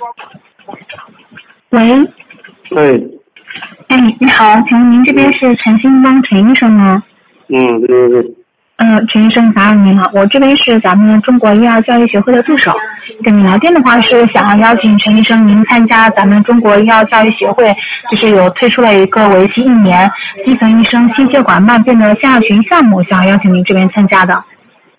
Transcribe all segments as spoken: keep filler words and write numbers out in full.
喂。 对。 哎，你好，请问您这边是陈新邦陈医生吗？ 嗯，对对对。 呃，陈医生，早上您好，我这边是咱们中国医药教育协会的助手，跟你聊天的话是想要邀请陈医生您参加咱们中国医药教育协会，就是有推出了一个为期一年基层医生心血管慢病的线上群项目，想要邀请您这边参加的。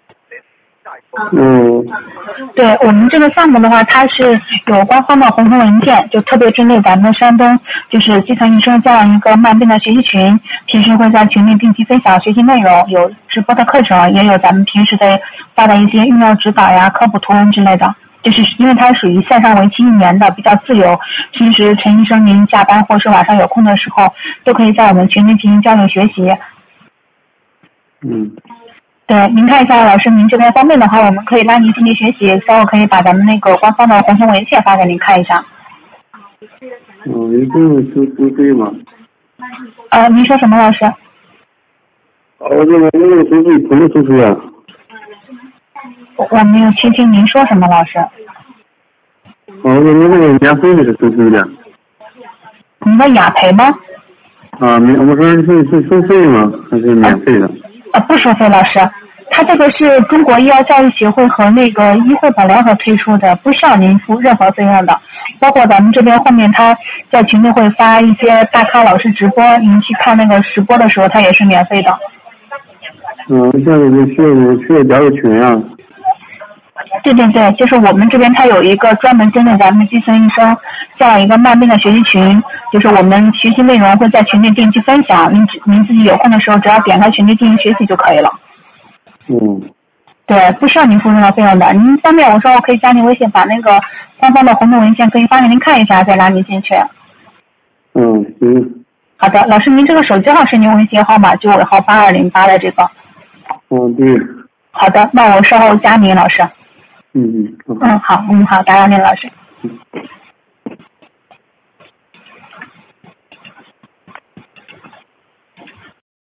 嗯， 对我们这个项目的话，它是有官方的红头文件，就特别针对咱们山东，就是基层医生这样一个慢病的学习群，平时会在群里定期分享学习内容，有直播的课程，也有咱们平时的发的一些运用指导呀、科普图文之类的。就是因为它属于线上为期一年的，比较自由，平时陈医生您下班或是晚上有空的时候，都可以在我们群里进行交流学习。 嗯。 对，您看一下，老师，您这边方便的话，我们可以拉您进行学习，稍后可以把咱们那个官方的红头文件发给您看一下。 嗯，一共是收费吗？ 呃，您说什么，老师？ 哦，这个那个收费怎么收费啊？ 我我没有听清您说什么，老师。 哦，我们那个免费的收费的。 您的雅培吗？ 啊，免，我说是是收费吗？还是免费的？ 呃，不收费，老师。它这个是中国医药教育协会和那个医惠保联合推出的，不需要您付任何费用的。包括咱们这边后面他在群里会发一些大咖老师直播，您去看那个直播的时候，它也是免费的。 嗯，现在就需要需要加个群啊。 对对对，就是我们这边它有一个专门针对咱们基层医生这样一个慢病的学习群，就是我们学习内容会在群里定期分享，您您自己有空的时候只要点开群里进行学习就可以了。 嗯。 对，不需要您付任何费用的。您方便我说我可以加您微信，把那个官方的红头文件可以发给您看一下，再拉您进去。 嗯，行。 好的，老师，您这个手机号是您微信号码，就尾号八二零八的这个。 嗯，对。 好的，那我稍后加您，老师。 嗯嗯。 嗯，好，嗯好，打扰您，老师。 嗯。